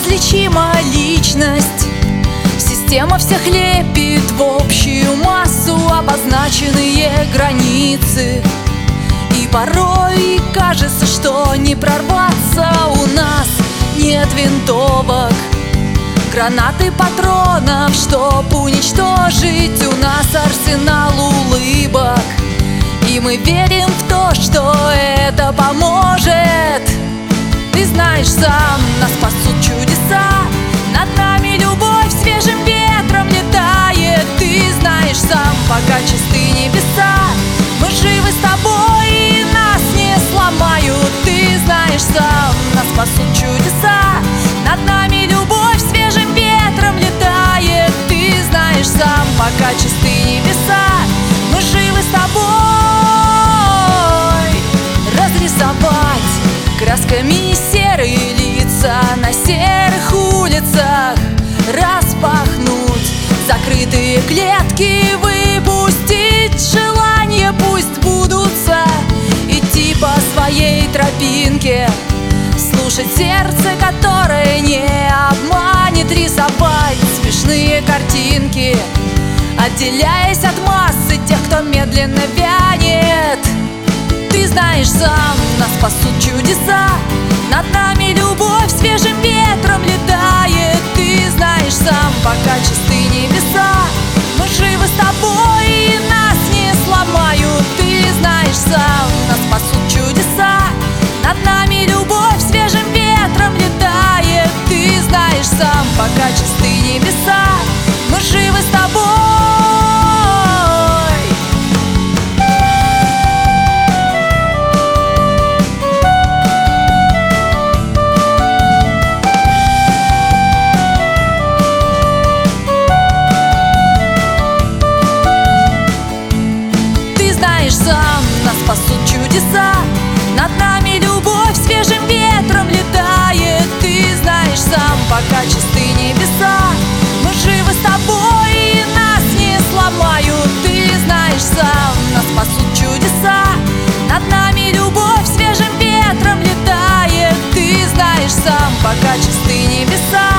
неразличима личность. Система всех лепит в общую массу обозначенные границы. И порой кажется, что не прорваться. У нас нет винтовок, гранат и патронов, чтоб уничтожить. У нас арсенал улыбок, и мы верим в то, что это поможет. Ты знаешь сам, нас спасут чудеса. Над нами любовь свежим ветром летает. Ты знаешь сам, пока чисты небеса, мы живы с тобой и нас не сломают. Ты знаешь сам, нас спасут чудеса. Над нами любовь свежим ветром летает. Ты знаешь сам, пока чисты небеса, мы живы с тобой. Разрисовать красками серые лица на серых улицах, распахнуть закрытые клетки, выпустить желания, пусть будутся, идти по своей тропинке, слушать сердце, которое не обманет, рисовать смешные картинки, отделяясь от массы тех, кто медленно вянет. Ты знаешь сам, нас спасут чудеса. Над нами любовь свежим ветром летает. Ты знаешь сам, пока чисты небеса, мы живы с тобой и нас не сломают. Ты знаешь сам, нас спасут чудеса. Над нами любовь свежим ветром летает. Ты знаешь сам, пока чисты небеса, мы живы с тобой. Сам, нас спасут чудеса. Над нами любовь свежим ветром летает. Ты знаешь сам, пока чисты небеса, мы живы с тобой и нас не сломают. Ты знаешь сам, нас спасут чудеса. Над нами любовь свежим ветром летает. Ты знаешь сам, пока чисты небеса,